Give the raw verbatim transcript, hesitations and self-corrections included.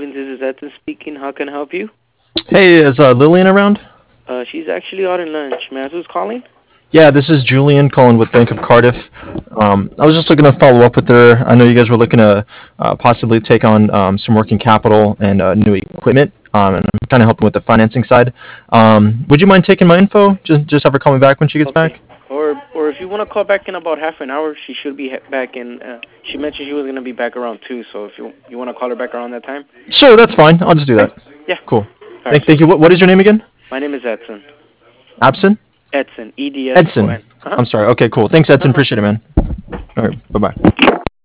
Morgan, this is Edson speaking. How can I help you? Hey, is uh, Lillian around? Uh, she's actually out in lunch. May I ask who's calling? Yeah, this is Julian calling with Bank of Cardiff. Um, I was just looking to follow up with her. I know you guys were looking to uh, possibly take on um, some working capital and uh, new equipment, um, and I'm kind of helping with the financing side. Um, would you mind taking my info? Just just have her call me back when she gets Okay. back. Or or if you want to call back in about half an hour, she should be ha- back in. Uh, she mentioned she was going to be back around two, so if you you want to call her back around that time. Sure, that's fine. I'll just do Okay. that. Yeah. Cool. All right. Thank, thank you. What, what is your name again? My name is Edson. Abson? Edson. E D S O Edson. N. Uh-huh. I'm sorry. Okay, cool. Thanks, No Edson. problem. Appreciate it, man. All right. Bye bye.